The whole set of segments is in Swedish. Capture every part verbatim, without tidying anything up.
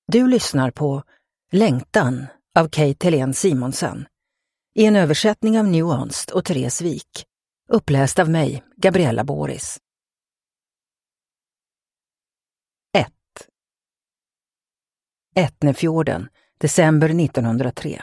Du lyssnar på Längtan av Kate Helene Simonsen i en översättning av Nuanced och Therese Wik, uppläst av mig, Gabriella Boris. ett. Etnefjorden, december nittonhundratre.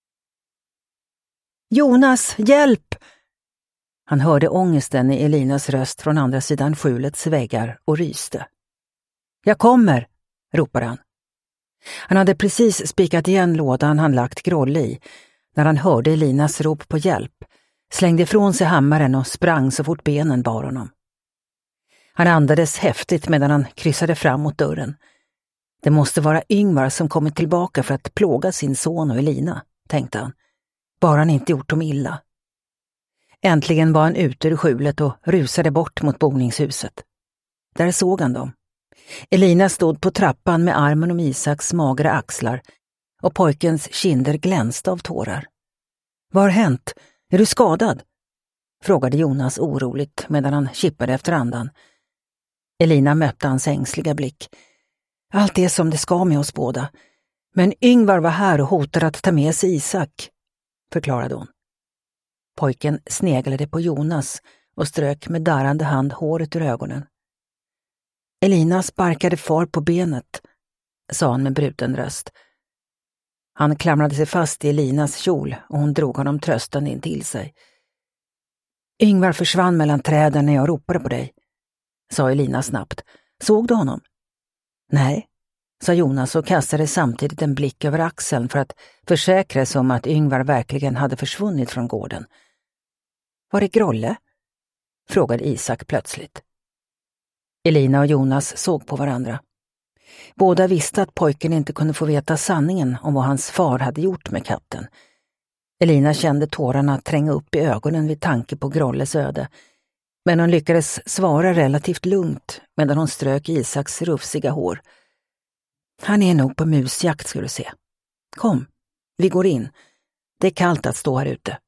Jonas, hjälp! Han hörde ångesten i Elinas röst från andra sidan skjulets väggar och ryste. Jag kommer, ropade han. Han hade precis spikat igen lådan han lagt Grolle i när han hörde Elinas rop på hjälp, slängde ifrån sig hammaren och sprang så fort benen bar honom. Han andades häftigt medan han kryssade fram mot dörren. Det måste vara Yngvar som kommit tillbaka för att plåga sin son och Elina, tänkte han. Bara han inte gjort dem illa. Äntligen var han ute ur skjulet och rusade bort mot boningshuset. Där såg han dem. Elina stod på trappan med armen om Isaks magra axlar och pojkens kinder glänste av tårar. Vad har hänt? Är du skadad? Frågade Jonas oroligt medan han kippade efter andan. Elina mötte hans ängsliga blick. Allt är som det ska med oss båda. Men Yngvar var här och hotade att ta med sig Isak, förklarade hon. Pojken sneglade på Jonas och strök med darrande hand håret ur ögonen. Elina sparkade far på benet, sa han med bruten röst. Han klamrade sig fast i Elinas kjol och hon drog honom tröstande in till sig. Yngvar försvann mellan träden när jag ropade på dig, sa Elina snabbt. Såg du honom? Nej, sa Jonas och kastade samtidigt en blick över axeln för att försäkra sig om att Yngvar verkligen hade försvunnit från gården. Var är Grolle? Frågade Isak plötsligt. Elina och Jonas såg på varandra. Båda visste att pojken inte kunde få veta sanningen om vad hans far hade gjort med katten. Elina kände tårarna tränga upp i ögonen vid tanke på Grolles öde, men hon lyckades svara relativt lugnt medan hon strök Isaks rufsiga hår. Han är nog på musjakt, ska du se. Kom, vi går in. Det är kallt att stå här ute.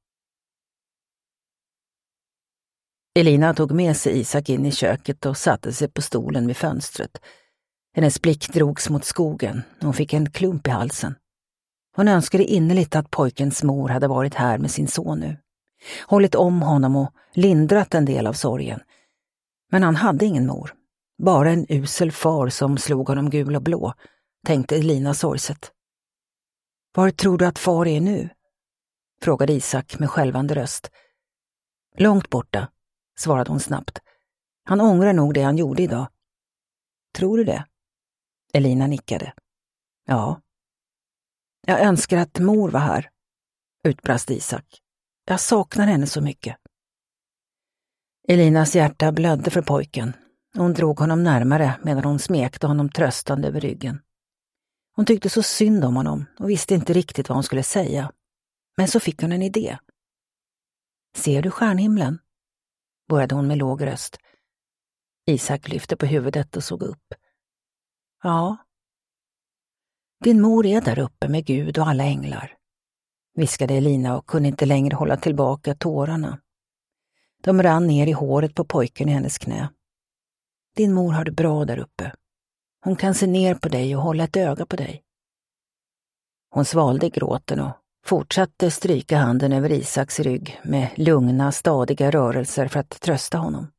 Elina tog med sig Isak in i köket och satte sig på stolen vid fönstret. Hennes blick drogs mot skogen och hon fick en klump i halsen. Hon önskade innerligt att pojkens mor hade varit här med sin son nu. Hållit om honom och lindrat en del av sorgen. Men han hade ingen mor. Bara en usel far som slog honom gul och blå, tänkte Elina sorgset. Var tror du att far är nu? Frågade Isak med skälvande röst. Långt borta, svarade hon snabbt. Han ångrar nog det han gjorde idag. Tror du det? Elina nickade. Ja. Jag önskar att mor var här, utbrast Isak. Jag saknar henne så mycket. Elinas hjärta blödde för pojken. Hon drog honom närmare medan hon smekte honom tröstande över ryggen. Hon tyckte så synd om honom och visste inte riktigt vad hon skulle säga. Men så fick hon en idé. Ser du stjärnhimlen? Började hon med låg röst. Isak lyfte på huvudet och såg upp. Ja. Din mor är där uppe med Gud och alla änglar, viskade Elina och kunde inte längre hålla tillbaka tårarna. De rann ner i håret på pojken i hennes knä. Din mor har det bra där uppe. Hon kan se ner på dig och hålla ett öga på dig. Hon svalde gråten och fortsatte stryka handen över Isaks rygg med lugna, stadiga rörelser för att trösta honom.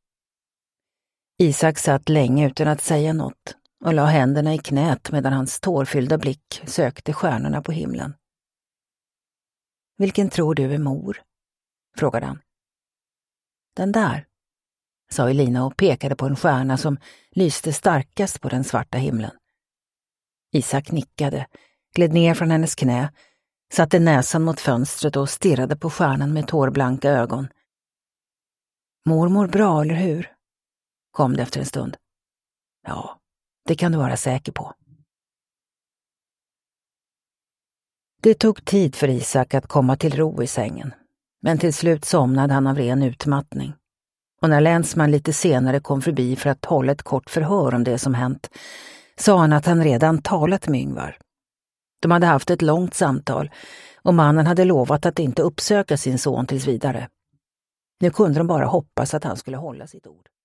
Isak satt länge utan att säga något och la händerna i knät medan hans tårfyllda blick sökte stjärnorna på himlen. Vilken tror du är mor? Frågade han. Den där, sa Elina och pekade på en stjärna som lyste starkast på den svarta himlen. Isak nickade, gled ner från hennes knä, satte näsan mot fönstret och stirrade på stjärnan med tårblanka ögon. Mor mår bra, eller hur? Kom det efter en stund. Ja, det kan du vara säker på. Det tog tid för Isak att komma till ro i sängen, men till slut somnade han av ren utmattning. Och när länsman lite senare kom förbi för att hålla ett kort förhör om det som hänt, sa han att han redan talat med Yngvar. De hade haft ett långt samtal och mannen hade lovat att inte uppsöka sin son tills vidare. Nu kunde de bara hoppas att han skulle hålla sitt ord.